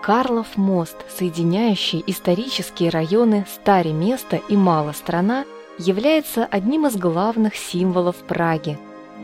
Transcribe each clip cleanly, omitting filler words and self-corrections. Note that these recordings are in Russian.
Карлов мост, соединяющий исторические районы Старе-Место и Мало-Страна, является одним из главных символов Праги.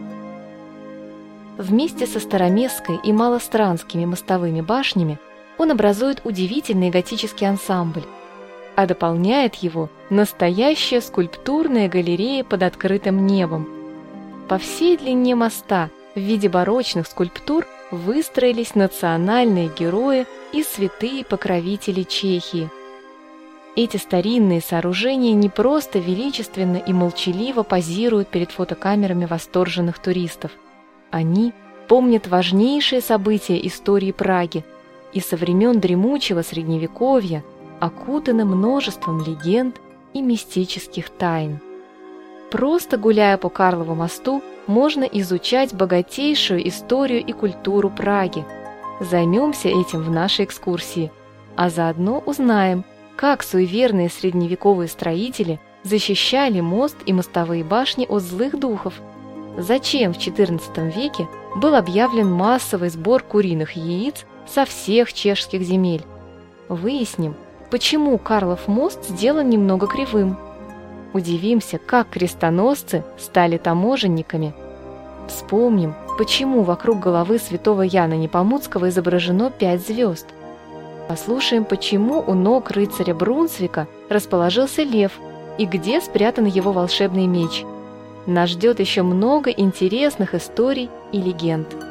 Вместе со Староместской и Малостранскими мостовыми башнями он образует удивительный готический ансамбль, а дополняет его настоящая скульптурная галерея под открытым небом. По всей длине моста в виде барочных скульптур выстроились национальные герои и святые покровители Чехии. Эти старинные сооружения не просто величественно и молчаливо позируют перед фотокамерами восторженных туристов. Они помнят важнейшие события истории Праги и со времен дремучего Средневековья окутаны множеством легенд и мистических тайн. Просто гуляя по Карлову мосту, можно изучать богатейшую историю и культуру Праги. Займемся этим в нашей экскурсии, а заодно узнаем, как суеверные средневековые строители защищали мост и мостовые башни от злых духов. Зачем в XIV веке был объявлен массовый сбор куриных яиц со всех чешских земель? Выясним, почему Карлов мост сделан немного кривым. Удивимся, как крестоносцы стали таможенниками. Вспомним, почему вокруг головы святого Яна Непомуцкого изображено 5 звезд. Послушаем, почему у ног рыцаря Брунсвика расположился лев и где спрятан его волшебный меч. Нас ждет еще много интересных историй и легенд.